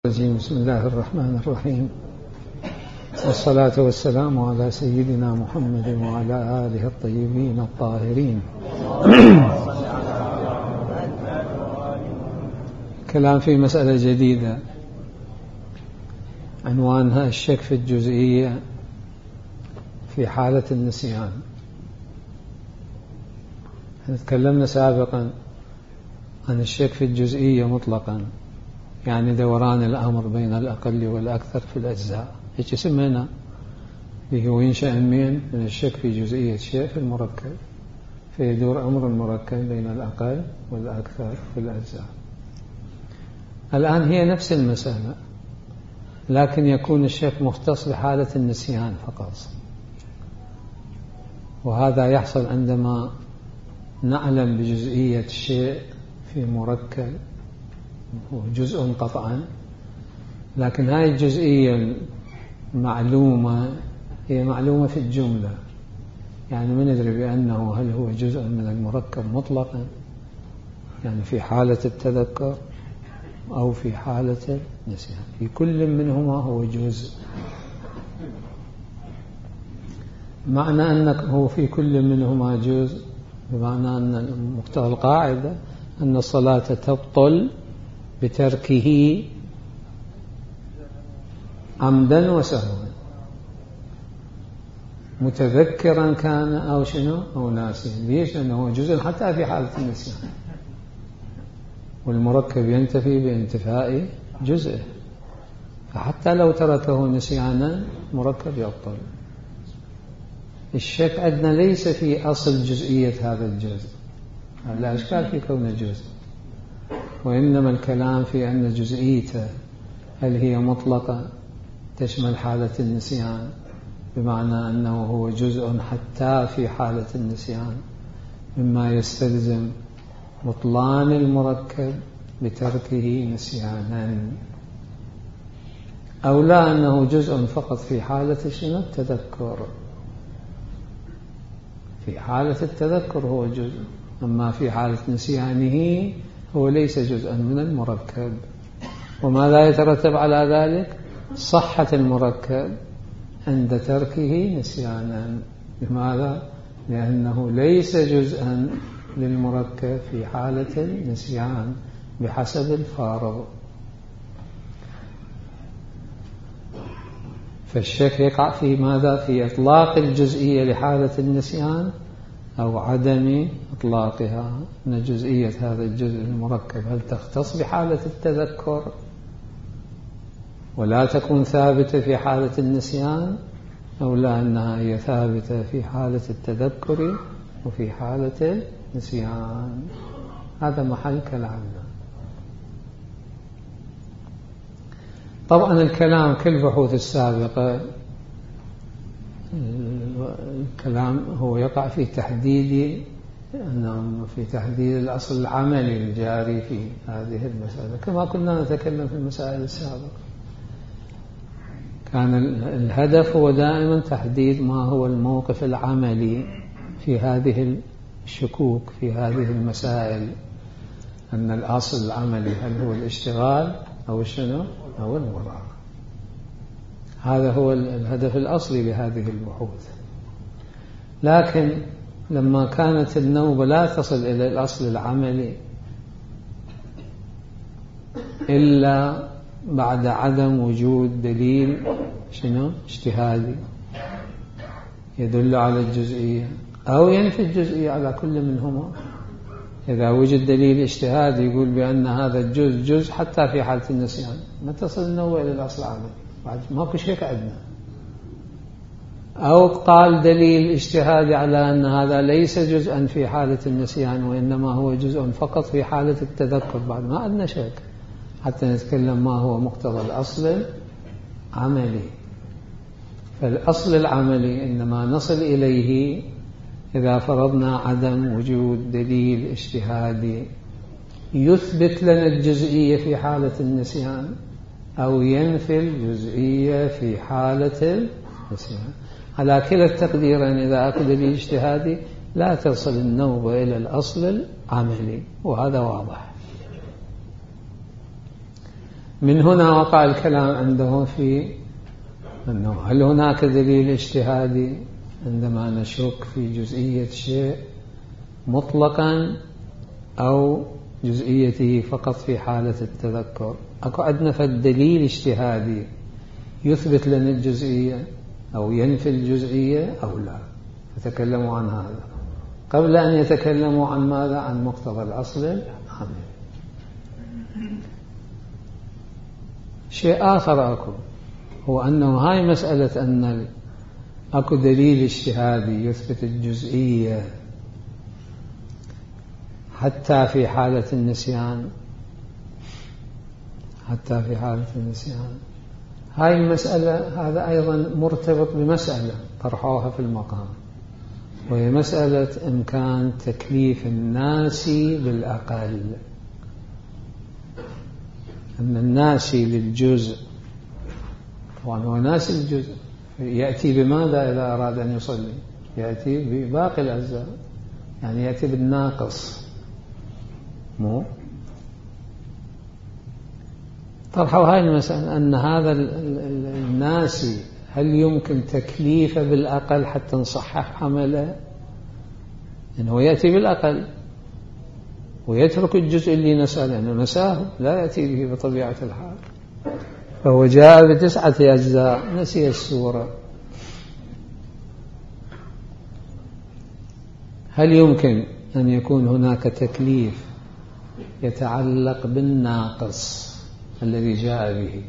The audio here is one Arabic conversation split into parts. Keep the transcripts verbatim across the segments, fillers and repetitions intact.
بسم الله الرحمن الرحيم، والصلاة والسلام على سيدنا محمد وعلى آله الطيبين الطاهرين. كلام في مسألة جديدة عنوانها الشك في الجزئية في حالة النسيان. تكلمنا سابقا عن الشك في الجزئية مطلقا، يعني دوران الأمر بين الأقل والأكثر في الأجزاء، هيك سمينا به. وينشأ من من الشك في جزئية شيء في المركب، فيدور أمر المركب بين الأقل والأكثر في الأجزاء. الآن هي نفس المسألة، لكن يكون الشك مختص بحالة النسيان فقط، وهذا يحصل عندما نعلم بجزئية شيء في مركب هو جزء قطعا، لكن هاي الجزئية المعلومة هي معلومة في الجملة، يعني ما ندري بأنه هل هو جزء من المركب مطلقا، يعني في حالة التذكر أو في حالة النسيان. في كل منهما هو جزء. معنى أنه في كل منهما جزء بمعنى أن مقتضى القاعدة أن الصلاة تبطل بتركه عمدا وسهوا، متذكرا كان أو شنو أو ناسيا. ليش؟ لأنه جزء حتى في حالة النسيان، والمركب ينتفي بانتفاء جزءه، فحتى لو تركه نسيانا مركب يبطل. الشك عندنا ليس في أصل جزئية هذا الجزء، لا إشكال في كون جزء، وإنما الكلام في أن جزئيته هل هي مطلقة تشمل حالة النسيان، بمعنى أنه هو جزء حتى في حالة النسيان، مما يستلزم بطلان المركب بتركه نسيانا، أو لا أنه جزء فقط في حالة شنو التذكر. في حالة التذكر هو جزء، أما في حالة نسيانه هو ليس جزءا من المركب. وماذا يترتب على ذلك؟ صحة المركب عند تركه نسيانا. لماذا؟ لأنه ليس جزءا للمركب في حالة النسيان بحسب الفارض. فالشك يقع في ماذا؟ في إطلاق الجزئية لحالة النسيان أو عدم إطلاقها. أن جزئية هذا الجزء المركب هل تختص بحالة التذكر ولا تكون ثابتة في حالة النسيان، أو لا أنها هي ثابتة في حالة التذكر وفي حالة النسيان. هذا محل كلامنا. طبعا الكلام كالبحوث السابقة، الكلام هو يقع في تحديد في تحديد الأصل العملي الجاري في هذه المسألة، كما كنا نتكلم في المسائل السابقة. كان الهدف هو دائما تحديد ما هو الموقف العملي في هذه الشكوك، في هذه المسائل، أن الأصل العملي هل هو الاشتغال أو الشنو أو المراقبة. هذا هو الهدف الأصلي لهذه البحوث. لكن لما كانت النوبة لا تصل إلى الأصل العملي إلا بعد عدم وجود دليل شنو اجتهادي يدل على الجزئية أو ينفي الجزئية على كل منهما. إذا وجد دليل اجتهادي يقول بأن هذا الجزء جزء حتى في حالة النسيان، ما تصل النوبة إلى الأصل العملي، بعد ماكو شيء عندنا. أو قال دليل اجتهادي على أن هذا ليس جزءا في حالة النسيان وإنما هو جزء فقط في حالة التذكر، بعد ما عندنا شك حتى نتكلم ما هو مقتضى الأصل العملي. فالأصل العملي إنما نصل إليه إذا فرضنا عدم وجود دليل اجتهادي يثبت لنا الجزئية في حالة النسيان أو ينفي الجزئية في حالة النسيان. على كلا التقديرين إذا أكد دليل اجتهادي لا تصل النوبة إلى الأصل العملي، وهذا واضح. من هنا وقع الكلام عنده في أنه هل هناك دليل اجتهادي عندما نشك في جزئية شيء مطلقا أو جزئيته فقط في حالة التذكر. أكو عندنا فالدليل اجتهادي يثبت لنا الجزئية أو ينفي الجزئية أو لا. فتكلموا عن هذا قبل أن يتكلموا عن ماذا؟ عن مقتضى الأصل العملي. شيء آخر أكو هو أنه هاي مسألة أن أكو دليل اجتهادي يثبت الجزئية حتى في حالة النسيان، حتى في حالة النسيان. هاي المسألة هذا أيضا مرتبط بمسألة طرحوها في المقام، وهي مسألة إمكان تكليف الناسي بالأقل. أن الناسي للجزء طبعا هو ناسي الجزء، يأتي بماذا إذا أراد أن يصلي؟ يأتي بباقي الأجزاء، يعني يأتي بالناقص. مو طرحوا هاي المسألة أن هذا الناسي هل يمكن تكليفه بالأقل حتى نصحح عمله؟ إنه يأتي بالأقل ويترك الجزء اللي نسأل لأنه نساه، لا يأتي به بطبيعة الحال. فهو جاء بتسعة أجزاء نسي السورة. هل يمكن أن يكون هناك تكليف يتعلق بالناقص الذي جاء به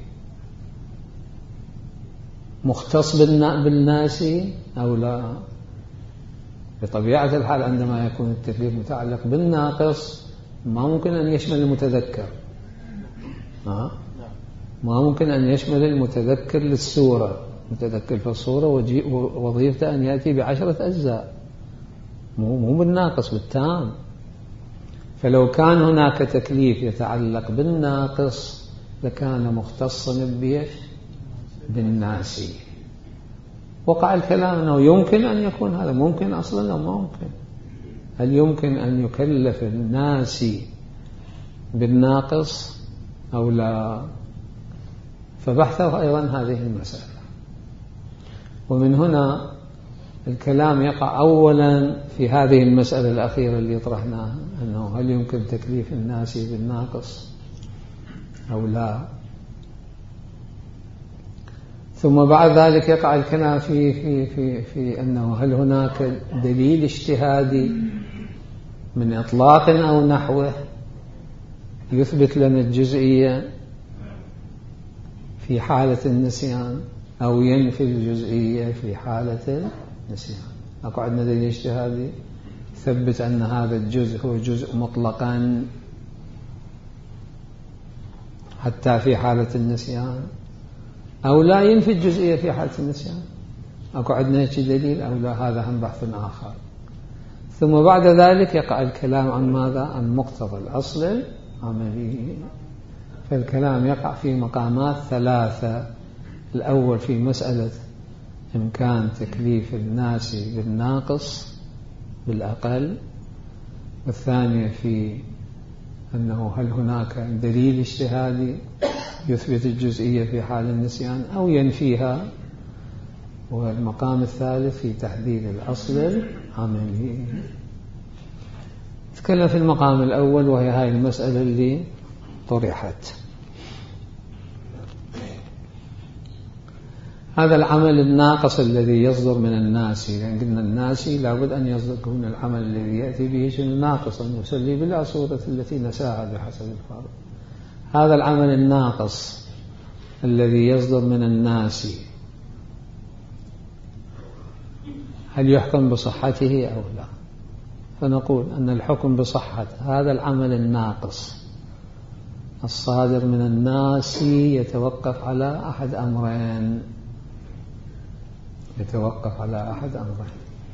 مختص بالناسي أو لا؟ بطبيعة الحال عندما يكون التكليف متعلق بالناقص ما ممكن أن يشمل المتذكر، ما ممكن أن يشمل المتذكر للسورة. متذكر في الصورة وظيفته أن يأتي بعشرة أجزاء، مو بالناقص بالتام. فلو كان هناك تكليف يتعلق بالناقص لكان مختصا بيش بالناسي. وقع الكلام أنه يمكن أن يكون هذا ممكن أصلا أو ما ممكن. هل يمكن أن يكلف الناسي بالناقص أو لا؟ فبحثوا أيضا هذه المسألة. ومن هنا الكلام يقع أولا في هذه المسألة الأخيرة اللي طرحناها، أنه هل يمكن تكليف الناسي بالناقص أو لا. ثم بعد ذلك يقع الكلام في, في, في, في أنه هل هناك دليل اجتهادي من إطلاق أو نحوه يثبت لنا الجزئية في حالة النسيان أو ينفي الجزئية في حالة النسيان. أكو عندنا دليل اجتهادي يثبت أن هذا الجزء هو جزء مطلقا حتى في حالة النسيان، أو لا ينفي الجزئية في حالة النسيان. أكو عندنا هيك دليل أو لا؟ هذا هم بحث آخر. ثم بعد ذلك يقع الكلام عن ماذا؟ عن مقتضى الأصل العملي. فالكلام يقع في مقامات ثلاثة. الأول في مسألة إمكان تكليف الناسي بالناقص بالأقل، والثانية في أنه هل هناك دليل اجتهادي يثبت الجزئية في حال النسيان أو ينفيها، والمقام الثالث في تحديد الأصل العملي. تكلم في المقام الأول وهي هاي المسألة اللي طرحت. هذا العمل الناقص الذي يصدر من الناسي، لأن قلنا الناسي لابد أن يصدر من العمل الذي يأتي به شيء ناقص أن يسلي بلا صورة التي نساها بحسب الفرض. هذا العمل الناقص الذي يصدر من الناسي هل يحكم بصحته أو لا؟ فنقول أن الحكم بصحة هذا العمل الناقص الصادر من الناسي يتوقف على أحد أمرين. يتوقف على أحد أمرين.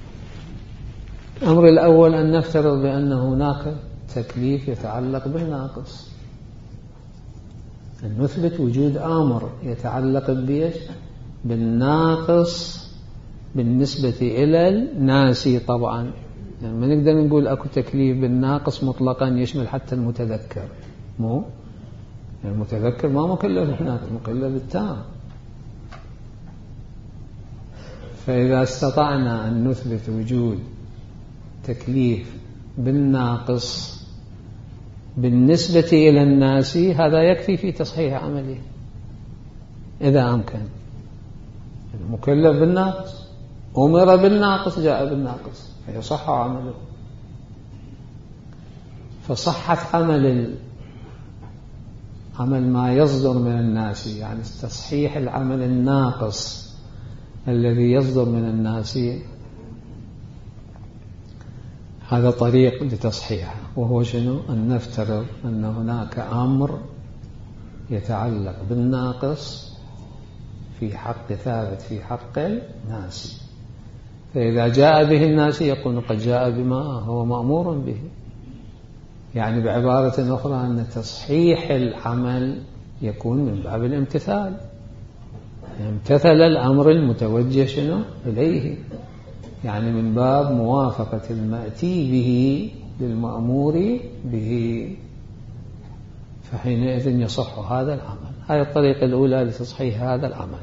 الأمر الأول أن نفترض بأن هناك تكليف يتعلق بالناقص، أن نثبت وجود أمر يتعلق بيش بالناقص بالنسبة إلى الناسي. طبعا يعني ما نقدر نقول أكو تكليف بالناقص مطلقا يشمل حتى المتذكر، مو المتذكر ما مكلف هناك، مكلف بالتام. فإذا استطعنا أن نثبت وجود تكليف بالناقص بالنسبة إلى الناس هذا يكفي في تصحيح عمله إذا أمكن. المكلف بالناقص، أمر بالناقص، جاء بالناقص، فيصح عمله. فصحة عمل عمل ما يصدر من الناس، يعني تصحيح العمل الناقص الذي يصدر من الناس، هذا طريق لتصحيحه. وهو شنو؟ أن نفترض أن هناك أمر يتعلق بالناقص في حق ثابت في حق الناس، فإذا جاء به الناس يكون قد جاء بما هو مأمور به. يعني بعبارة أخرى أن تصحيح العمل يكون من باب الامتثال، امتثل الأمر المتوجه شنو إليه، يعني من باب موافقة المأتي به للمأمور به، فحينئذ يصح هذا العمل. هذه الطريقة الأولى لتصحيح هذا العمل.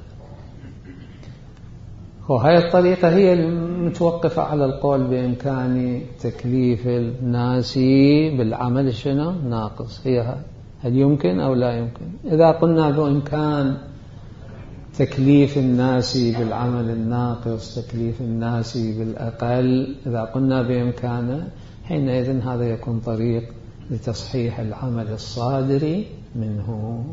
وهذه الطريقة هي المتوقفة على القول بإمكان تكليف الناس بالعمل شنو ناقص. هي هل يمكن أو لا يمكن؟ إذا قلنا بإمكان تكليف الناس بالعمل الناقص، تكليف الناس بالأقل، إذا قلنا بإمكانه، حينئذ هذا يكون طريق لتصحيح العمل الصادر منه.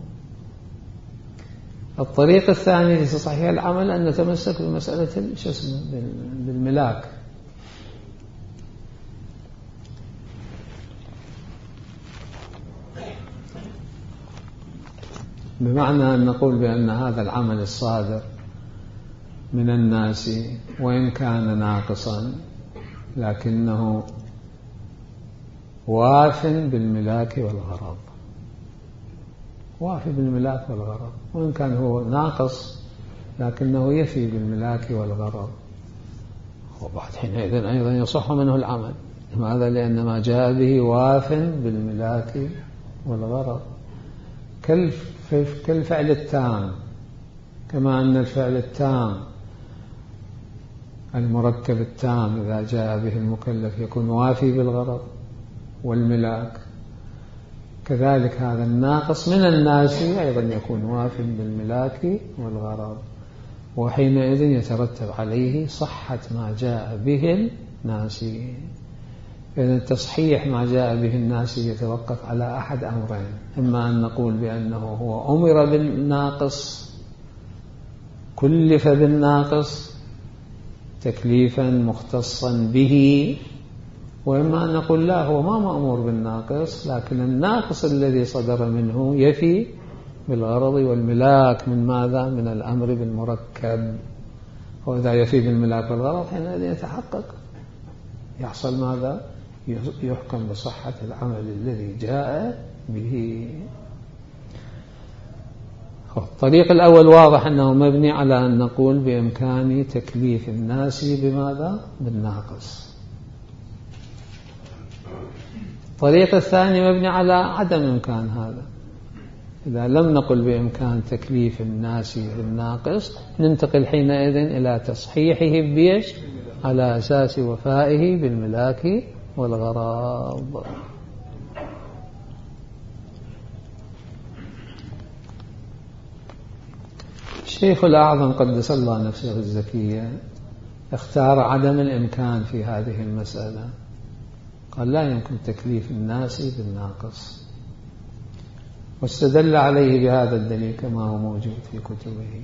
الطريق الثاني لتصحيح العمل أن نتمسك بمسألة شو اسمه بالملاك. بمعنى أن نقول بأن هذا العمل الصادر من الناس وإن كان ناقصا لكنه واف بالملاك والغرض، واف بالملاك والغرض، وإن كان هو ناقص لكنه يفي بالملاك والغرض، وبعد حينئذ أيضا يصح منه العمل. لماذا؟ لأن ما جاء به واف بالملاك والغرض كالفعل التام، كما أن الفعل التام المركب التام إذا جاء به المكلف يكون وافي بالغرض والملاك، كذلك هذا الناقص من الناس أيضا يكون وافي بالملاك والغرض، وحينئذ يترتب عليه صحة ما جاء به الناس. إذن تصحيح ما جاء به الناس يتوقف على أحد أمرين: إما أن نقول بأنه هو أمر بالناقص، كلف بالناقص تكليفا مختصا به، وإما أن نقول لا، هو ما مأمور بالناقص، لكن الناقص الذي صدر منه يفي بالغرض والملاك من ماذا؟ من الأمر بالمركب. وإذا يفي بالملاك والغرض حينئذ يتحقق، يحصل ماذا؟ يحكم بصحة العمل الذي جاء به. الطريق الأول واضح أنه مبني على أن نقول بإمكان تكليف الناس بماذا؟ بالناقص. الطريق الثاني مبني على عدم إمكان هذا. إذا لم نقل بإمكان تكليف الناس بالناقص ننتقل حينئذ إلى تصحيحه بيش على أساس وفائه بالملاك والغرض. الشيخ الأعظم قدس الله نفسه الزكية اختار عدم الإمكان في هذه المسألة، قال لا يمكن تكليف الناس بالناقص، واستدل عليه بهذا الدليل كما هو موجود في كتبه.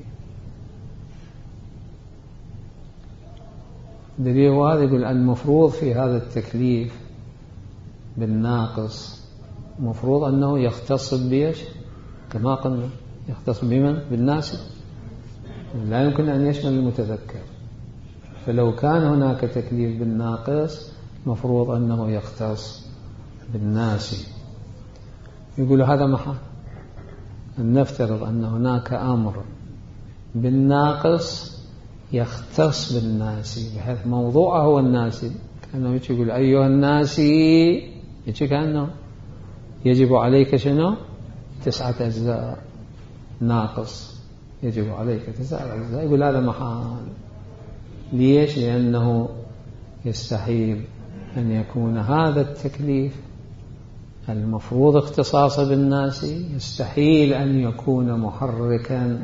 الدليل هذا يقول المفروض في هذا التكليف بالناقص مفروض أنه يختص بيش، كما قلنا يختص بمن؟ بالناس، لا يمكن أن يشمل المتذكر. فلو كان هناك تكليف بالناقص مفروض أنه يختص بالناس. يقول هذا محال أن نفترض أن هناك أمر بالناقص يختص بالناس، بحيث موضوعه هو الناس، كأنه يقول أيها الناس، يجي كأنه يجب عليك شنو؟ تسعة أجزاء ناقص، يجب عليك تسعة أجزاء، يقول هذا محال. ليش؟ لأنه يستحيل أن يكون هذا التكليف المفروض اختصاصه بالناس، يستحيل أن يكون محركا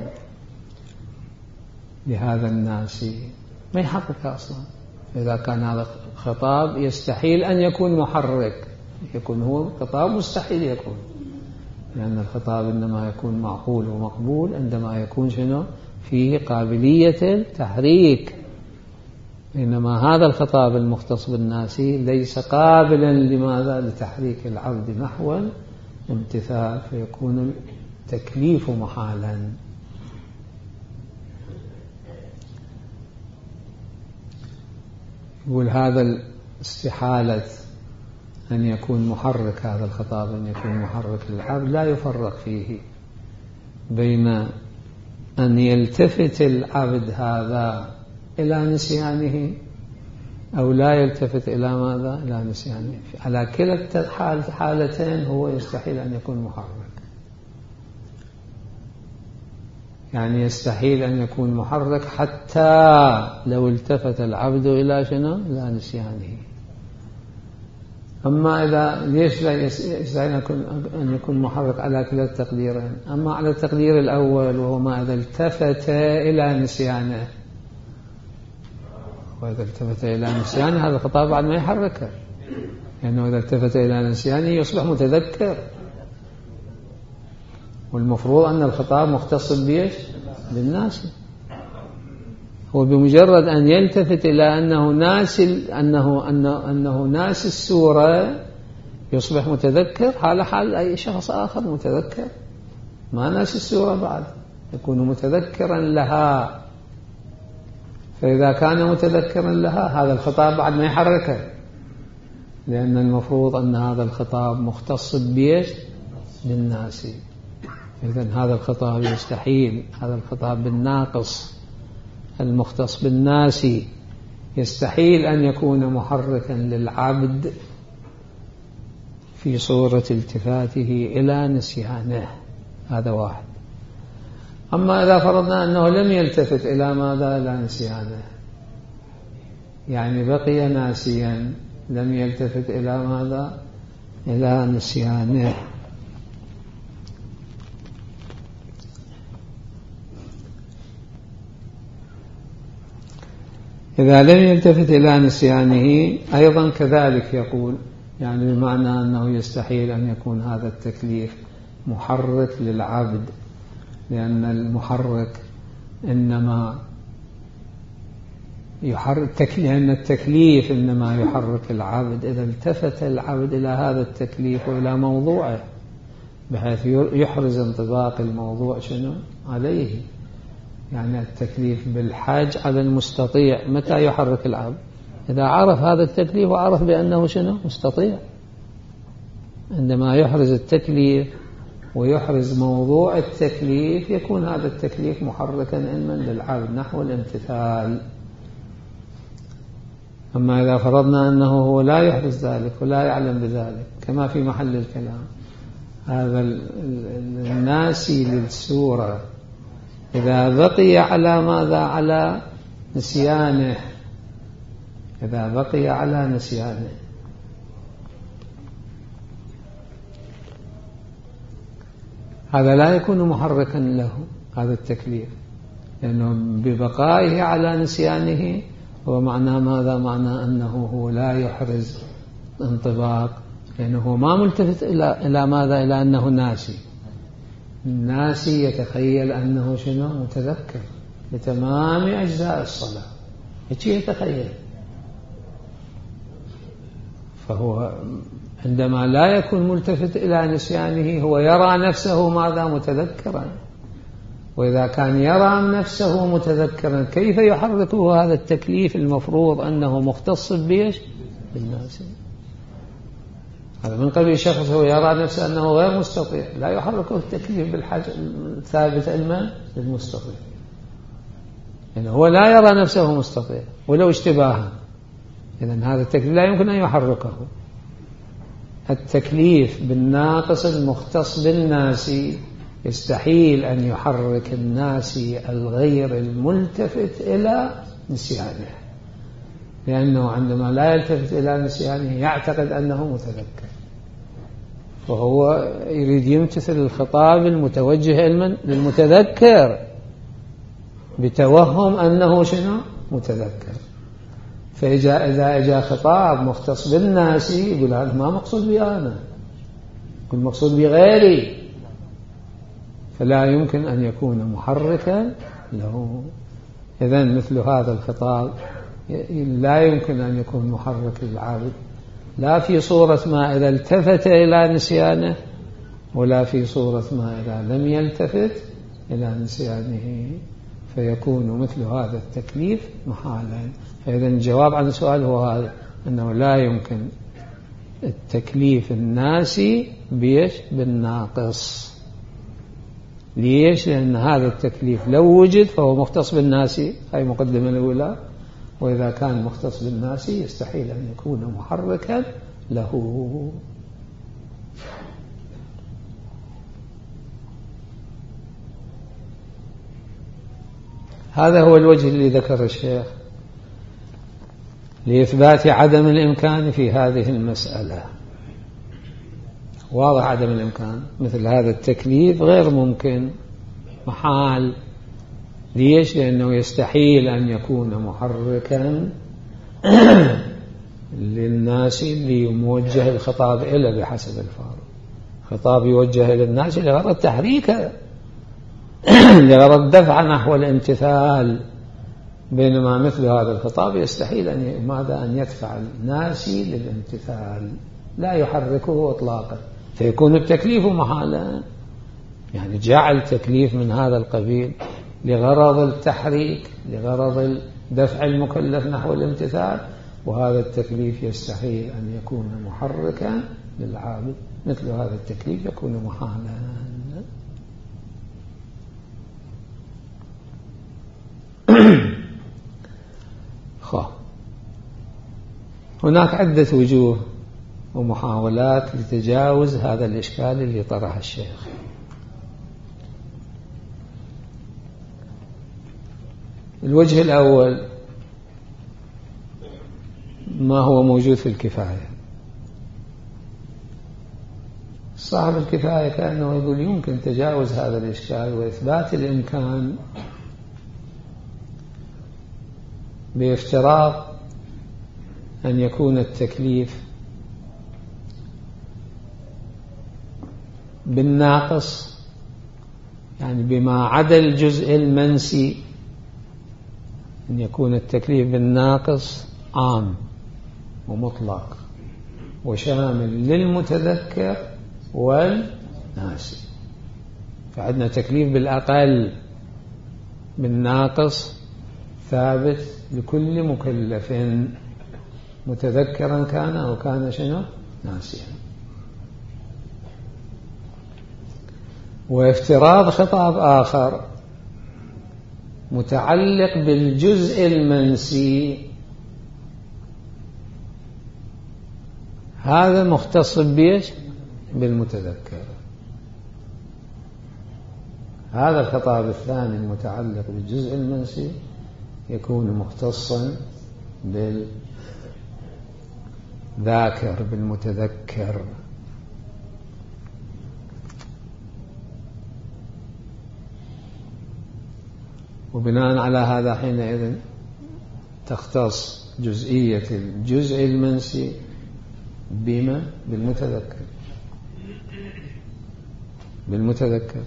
لهذا الناس، ما يحرك أصلا. إذا كان هذا خطاب يستحيل أن يكون محرك، يكون هو خطاب مستحيل يكون، لأن الخطاب إنما يكون معقول ومقبول عندما يكون شنو فيه قابلية التحريك، إنما هذا الخطاب المختص بالناس ليس قابلا لماذا؟ لتحريك العبد نحو الامتثال، فيكون التكليف محالا. يقول هذا استحالة أن يكون محرك، هذا الخطاب أن يكون محرك للعبد لا يفرق فيه بين أن يلتفت العبد هذا إلى نسيانه أو لا يلتفت إلى ماذا؟ إلى نسيانه. على كلا الحالتين هو يستحيل أن يكون محرك، يعني يستحيل أن يكون محرك حتى لو التفت العبد إلى شنو؟ إلى نسيانه. أما إذا ليش لا يستحيل أن يكون محرك على كلا التقديرين؟ أما على التقدير الأول وهو ما إذا التفت إلى نسيانه، وإذا التفت إلى نسيانه هذا الخطاب بعد ما يحركه، لأنه إذا التفت إلى نسيانه يصبح متذكر، والمفروض أن الخطاب مختص بيش بالناس. هو بمجرد أن يلتفت إلى أنه ناس أنه أنه أنه ناس السورة يصبح متذكر، حال حال أي شخص آخر متذكر، ما ناس السورة بعد يكون متذكرا لها. فإذا كان متذكرا لها هذا الخطاب بعد ما يحركه، لأن المفروض أن هذا الخطاب مختص بيش بالناس. إذن هذا الخطاب يستحيل، هذا الخطاب بالناقص المختص بالناس يستحيل أن يكون محركا للعبد في صورة التفاته إلى نسيانه. هذا واحد. أما إذا فرضنا أنه لم يلتفت إلى ماذا؟ إلى نسيانه، يعني بقي ناسيا لم يلتفت إلى ماذا؟ إلى نسيانه. إذا لم يلتفت إلى نسيانه أيضا كذلك يقول، يعني بمعنى أنه يستحيل أن يكون هذا التكليف محرك للعبد، لأن المحرك إنما يحرك، لأن التكليف إنما يحرك العبد إذا التفت العبد إلى هذا التكليف وإلى موضوعه، بحيث يحرز انطباق الموضوع شنو عليه. يعني التكليف بالحاج على المستطيع متى يحرك العبد؟ إذا عرف هذا التكليف وعرف بأنه شنو مستطيع. عندما يحرز التكليف ويحرز موضوع التكليف يكون هذا التكليف محركا علما للعبد نحو الامتثال. أما إذا فرضنا أنه هو لا يحرز ذلك ولا يعلم بذلك كما في محل الكلام، هذا الناسي للسورة إذا بقي على ماذا؟ على نسيانه، إذا بقي على نسيانه هذا لا يكون محركا له هذا التكليف، لأنه ببقائه على نسيانه هو معنى ماذا؟ معنى أنه هو لا يحرز انطباق، لأنه هو ما ملتفت إلى إلى ماذا؟ إلى أنه ناسي. الناسي يتخيل أنه شنو متذكر لتمام أجزاء الصلاة، يجي يتخيل. فهو عندما لا يكون ملتفت إلى نسيانه هو يرى نفسه ماذا؟ متذكرا. وإذا كان يرى نفسه متذكرا كيف يحركه هذا التكليف المفروض أنه مختص بيش؟ بالناس. هذا من قبل شخص هو يرى نفسه أنه غير مستطيع، لا يحركه التكليف بالحاجة الثابت علما للمستطيع، يعني هو لا يرى نفسه مستطيع ولو اشتباها، إذن هذا التكليف لا يمكن أن يحركه. التكليف بالناقص المختص بالناسي يستحيل أن يحرك الناسي الغير الملتفت إلى نسيانه، لأنه عندما لا يلتفت إلى نسيانه يعتقد أنه متذكر، وهو يريد يمتثل الخطاب المتوجه للمتذكر بتوهم أنه شنو متذكر. فإذا إذا إجا خطاب مختص بالناسي يقول هذا ما مقصود بي أنا، يقول مقصود بغيري، فلا يمكن أن يكون محركا له. إذن مثل هذا الخطاب لا يمكن أن يكون محرك للعابد، لا في صورة ما إذا التفت إلى نسيانه، ولا في صورة ما إذا لم يلتفت إلى نسيانه، فيكون مثل هذا التكليف محالا. فإذا الجواب عن السؤال هو هذا، أنه لا يمكن التكليف الناسي بيش بالناقص. ليش؟ لأن هذا التكليف لو وجد فهو مختص بالناسي، هاي مقدمة الأولى، وإذا كان مختص بالناسي يستحيل أن يكون محركا له. هذا هو الوجه الذي ذكر الشيخ لإثبات عدم الإمكان في هذه المسألة. واضح عدم الإمكان، مثل هذا التكليف غير ممكن، محال. ليش؟ لأنه يستحيل أن يكون محركا للناس اللي موجه الخطاب إلى بحسب الفارق. خطاب يوجه إلى الناس لغرض تحريكه، لغرض دفع نحو الامتثال، بينما مثل هذا الخطاب يستحيل أن ماذا أن يدفع الناس للامتثال، لا يحركه إطلاقا، فيكون التكليف محالا. يعني جعل تكليف من هذا القبيل لغرض التحريك، لغرض دفع المكلف نحو الامتثال، وهذا التكليف يستحيل أن يكون محركا للعابد، مثل هذا التكليف يكون محالا. هناك عدة وجوه ومحاولات لتجاوز هذا الإشكال اللي طرح الشيخ. الوجه الأول ما هو موجود في الكفاية. صاحب الكفاية كأنه يقول يمكن تجاوز هذا الإشكال وإثبات الإمكان بافتراض أن يكون التكليف بالناقص، يعني بما عدا الجزء المنسي، أن يكون التكليف بالناقص عام ومطلق وشامل للمتذكر والناسي. فعندنا تكليف بالأقل بالناقص ثابت لكل مكلف متذكرا كان أو كان شنو ناسيا. وافتراض خطاب آخر متعلق بالجزء المنسي، هذا مختص بيش بالمتذكر. هذا الخطاب الثاني المتعلق بالجزء المنسي يكون مختصا بالذاكر بالمتذكر. وبناء على هذا حينئذ تختص جزئية الجزء المنسي بما بالمتذكر بالمتذكر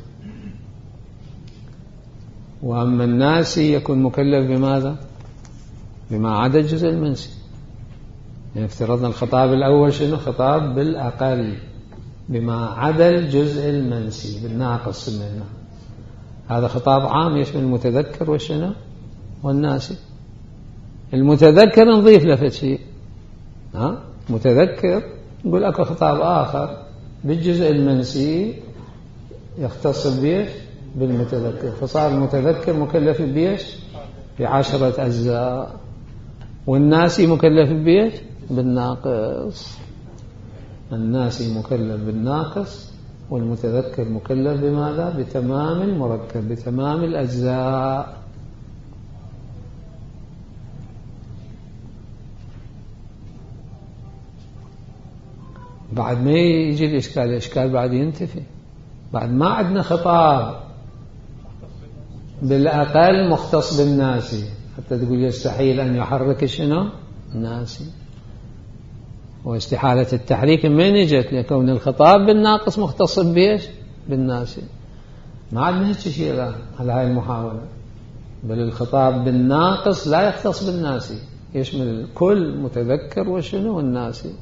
وأما الناسي يكون مكلف بماذا؟ بما عدا الجزء المنسي. يعني افترضنا الخطاب الأول شنو؟ خطاب بالأقل بما عدا الجزء المنسي بالناقص منه. هذا خطاب عام يشمل المتذكر والشنو والناسي. المتذكر نضيف له شيء، ها متذكر نقول اكو خطاب آخر بالجزء المنسي يختص بيش بالمتذكر، فصار المتذكر مكلف بيش بعشرة أجزاء، والناسي مكلف بيش بالناقص. الناسي مكلف بالناقص والمتذكر مكلف بماذا؟ بتمام المركب، بتمام الأجزاء. بعد ما يجي الإشكال، الإشكال بعد ينتفي، بعد ما عندنا خطاب بالأقل مختص بالناسي، حتى تقول يستحيل أن يحرك شنو؟ الناسي. واستحالة التحريك من اجت؟ لكون الخطاب بالناقص مختص بيش؟ بالناسي. ما عندنا هيك شيء الآن على هاي المحاولة، بل الخطاب بالناقص لا يختص بالناسي، يشمل الكل، متذكر وشنو والناسي،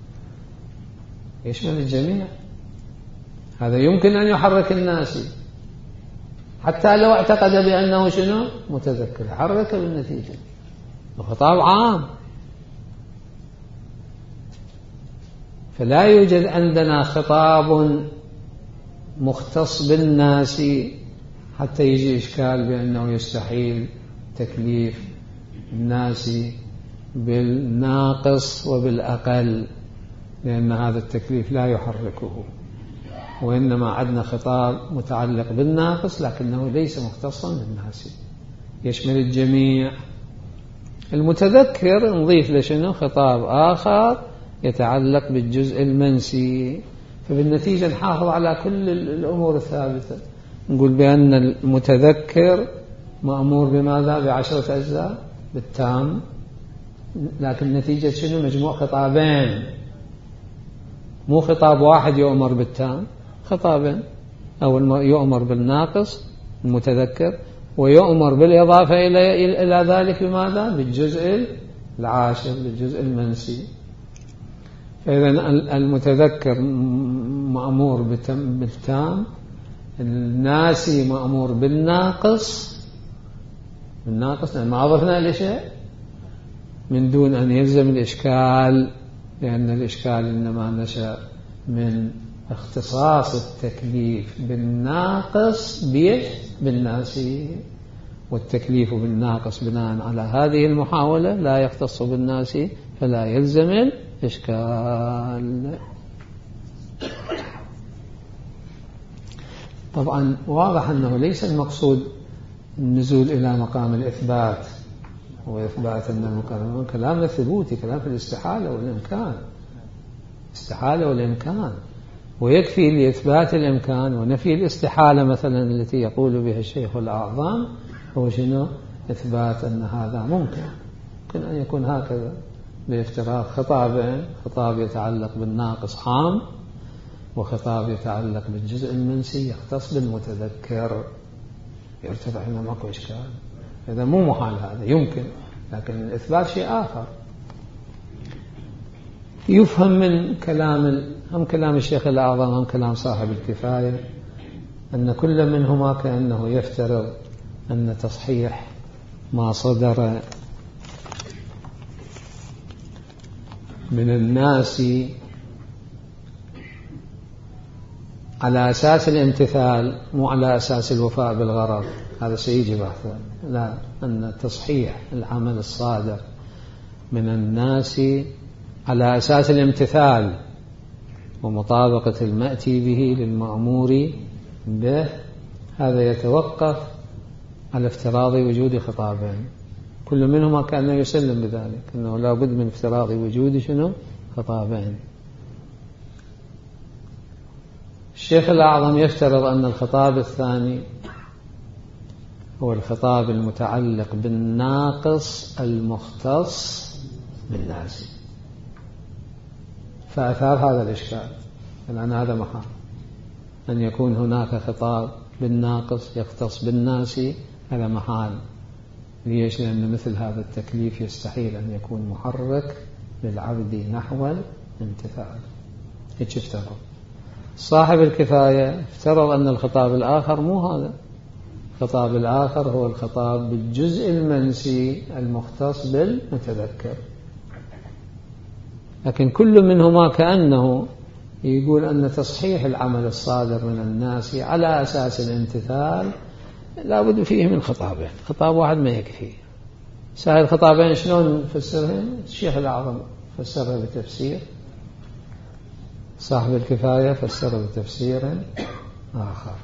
يشمل الجميع. هذا يمكن أن يحرك الناسي حتى لو اعتقد بأنه شنو؟ متذكر، حرك بالنتيجة. الخطاب عام، فلا يوجد عندنا خطاب مختص بالناسي حتى يجي إشكال بأنه يستحيل تكليف الناسي بالناقص وبالأقل، لأن هذا التكليف لا يحركه. وإنما عندنا خطاب متعلق بالناقص لكنه ليس مختصا بالناسي، يشمل الجميع. المتذكر نضيف لشنو؟ خطاب آخر يتعلق بالجزء المنسي، فبالنتيجة نحافظ على كل الأمور الثابتة. نقول بأن المتذكر مأمور بماذا؟ بعشرة أجزاء بالتام، لكن نتيجة شنو؟ مجموع خطابين، مو خطاب واحد يؤمر بالتام، خطابين. أول يؤمر بالناقص المتذكر، ويؤمر بالإضافة إلى إلى ذلك بماذا؟ بالجزء العاشر، بالجزء المنسي. فإذا المتذكر مأمور بالتام، الناسي مأمور بالناقص، بالناقص لأن ما أضفنا إلى شيء من دون أن يلزم الإشكال، لأن الإشكال إنما نشأ من اختصاص التكليف بالناقص بالناسي، والتكليف بالناقص بناء على هذه المحاولة لا يختص بالناسي، فلا يلزم الإشكال. طبعا واضح أنه ليس المقصود النزول إلى مقام الإثبات، وإثبات أن المقام كلام الثبوتي، كلام في الاستحالة والإمكان، استحالة والإمكان، ويكفي لإثبات الإمكان ونفي الاستحالة مثلا التي يقول بها الشيخ الأعظم هو شنو؟ إثبات أن هذا ممكن، ممكن أن يكون هكذا بافتراض خطابين، خطاب يتعلق بالناقص عام، وخطاب يتعلق بالجزء المنسي يختص بالمتذكر، يرتفع هنا ماكو إشكال. إذا مو محال، هذا يمكن، لكن الإثبات شيء آخر. يفهم من كلام هم كلام الشيخ الأعظم هم كلام صاحب الكفاية أن كل منهما كأنه يفترض أن تصحيح ما صدر من الناس على أساس الامتثال، مو على أساس الوفاء بالغرض، هذا سيجي بحثا. لا، أن تصحيح العمل الصادر من الناس على أساس الامتثال ومطابقة المأتي به للمأمور به، هذا يتوقف على افتراض وجود خطابين، كل منهما كأنه يسلم بذلك أنه لا بد من افتراض وجود شنو؟ خطابين. الشيخ الأعظم يفترض أن الخطاب الثاني هو الخطاب المتعلق بالناقص المختص بالناسي، فأثار هذا الإشكال، لأن هذا محال أن يكون هناك خطاب بالناقص يختص بالناسي، هذا محال. ليش؟ لأن مثل هذا التكليف يستحيل أن يكون محرك للعبد نحو الامتثال. هيك افترض. صاحب الكفاية افترض أن الخطاب الآخر مو هذا، الخطاب الآخر هو الخطاب بالجزء المنسي المختص بالمتذكر، لكن كل منهما كأنه يقول أن تصحيح العمل الصادر من الناس على أساس الامتثال لا بد فيه من خطابين، خطاب واحد ما يكفي. سائر الخطابين شلون نفسرهم؟ الشيخ الأعظم فسرها بتفسير صاحب الكفاية فسر بتفسير آخر.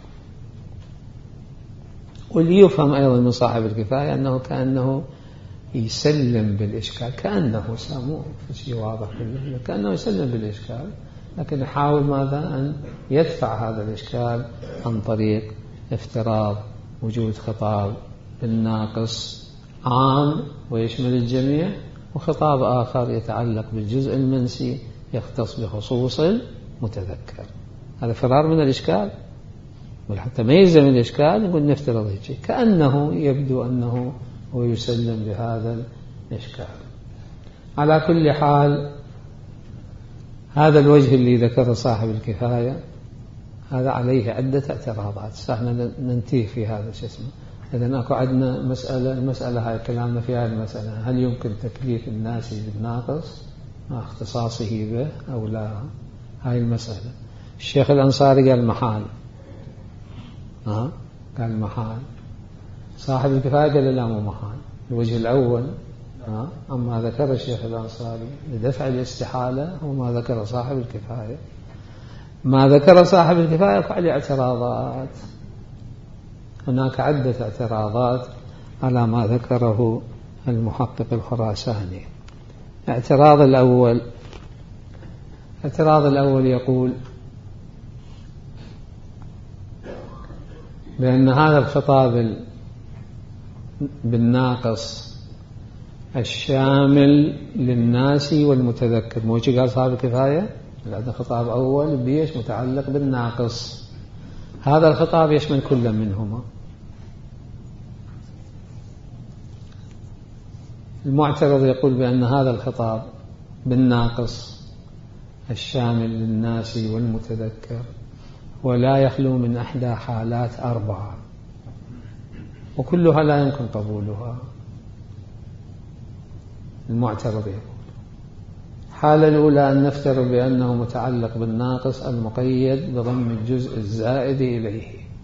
وليفهم أيضا من صاحب الكفاية أنه كأنه يسلم بالإشكال، كأنه سامو في شيء واضح كأنه يسلم بالإشكال، لكن يحاول ماذا أن يدفع هذا الإشكال عن طريق افتراض وجود خطاب بالناقص عام ويشمل الجميع، وخطاب آخر يتعلق بالجزء المنسي يختص بخصوص المتذكر. هذا فرار من الإشكال، وحتى ما يلزم الإشكال نقول نفترض هيك كأنه يبدو أنه هو يسلم بهذا الإشكال. على كل حال هذا الوجه اللي ذكر صاحب الكفاية هذا عليه عدة اعتراضات، فاحنا ننتهي في هذا شو اسمه. إذا أكو عندنا مسألة، المسألة هاي كلامنا في هذه المسألة، هل يمكن تكليف الناس بالناقص مع اختصاصه به أو لا؟ هاي المسألة. الشيخ الأنصاري قال محال، ها قال محال. صاحب الكفاية قال لا مو محال. الوجه الأول ها أما ذكر الشيخ الأنصاري لدفع الاستحالة وما ذكر صاحب الكفاية. ما ذكر صاحب الكفاية عليه اعتراضات، هناك عدة اعتراضات على ما ذكره المحقق الخراساني. الاعتراض الأول الاعتراض الأول يقول بأن هذا الخطاب بالناقص الشامل للناس والمتذكر، مو شي قال صاحب الكفاية؟ هذا خطاب أول بيش متعلق بالناقص، هذا الخطاب يشمل كل منهما. المعترض يقول بأن هذا الخطاب بالناقص الشامل للناس والمتذكر ولا يخلو من أحدى حالات أربعة وكلها لا يمكن قبولها. المعترض يقول الحالة الأولى أن نفترض بأنه متعلق بالناقص المقيد بضم الجزء الزائد إليه.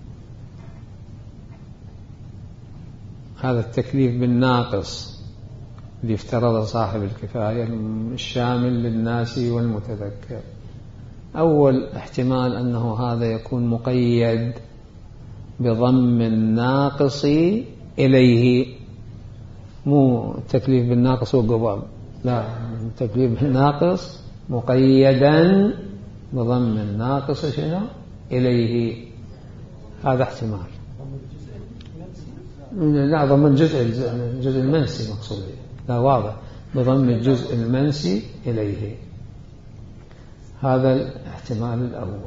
هذا التكليف بالناقص اللي افترض صاحب الكفاية الشامل للناس والمتذكر، أول احتمال أنه هذا يكون مقيد بضم الناقص إليه، مو تكليف بالناقص وقبل، لا، تكليف بالناقص مقيدا بضم الناقص شنو إليه. هذا احتمال. لا، ضم الجزء الجزء المنسي مقصود، لا واضح، بضم الجزء المنسي إليه. هذا الاحتمال الأول.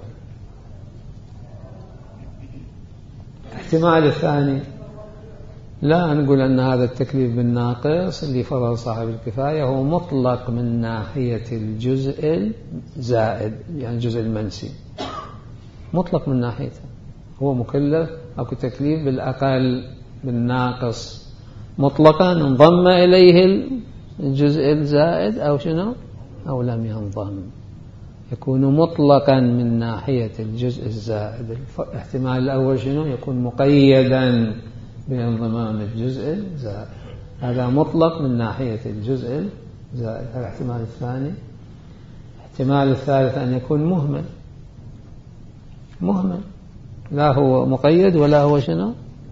الاحتمال الثاني لا نقول أن هذا التكليف بالناقص اللي فرض صاحب الكفاية هو مطلق من ناحية الجزء الزائد، يعني الجزء المنسي مطلق من ناحيته، هو مكلف أو تكليف بالأقل بالناقص مطلقا انضم إليه الجزء الزائد أو شنو أو لم ينضم، يكون مطلقا من ناحية الجزء الزائد. الاحتمال الأول شنو يكون مقيدا بانضمام الجزء الزائد، هذا مطلق من ناحية الجزء الزائد. الاحتمال الثاني. الاحتمال الثالث أن يكون مهمل، مهمل لا هو مقيد ولا هو شنو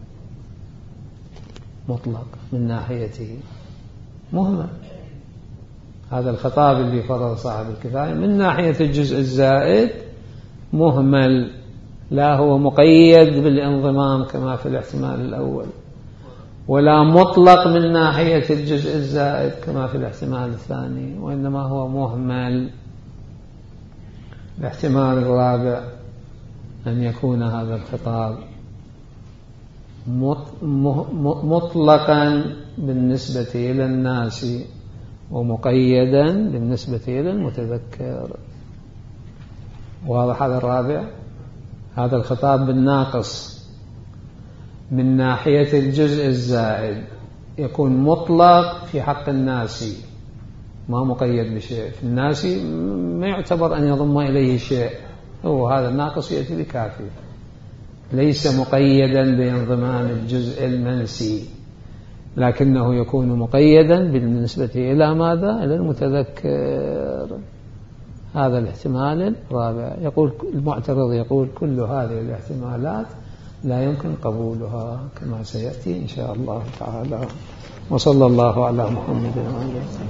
مطلق، من ناحيته مهمل. هذا الخطاب اللي فرض صاحب الكفاية من ناحية الجزء الزائد مهمل، لا هو مقيد بالانضمام كما في الاحتمال الأول، ولا مطلق من ناحية الجزء الزائد كما في الاحتمال الثاني، وإنما هو مهمل. الاحتمال الرابع أن يكون هذا الخطاب مطلقا بالنسبة إلى الناس ومقيدا بالنسبة إلى المتذكر. واضح هذا الرابع؟ هذا الخطاب بالناقص من ناحية الجزء الزائد يكون مطلق في حق الناس، ما مقيد بشيء. في الناس ما يعتبر أن يضم إليه شيء، هو هذا الناقص يأتي بكافي، ليس مقيدا بانضمام الجزء المنسي، لكنه يكون مقيدا بالنسبة إلى ماذا؟ إلى المتذكر. هذا الاحتمال الرابع. يقول المعترض يقول كل هذه الاحتمالات لا يمكن قبولها كما سيأتي إن شاء الله تعالى. وصلى الله على محمد وعلى آله.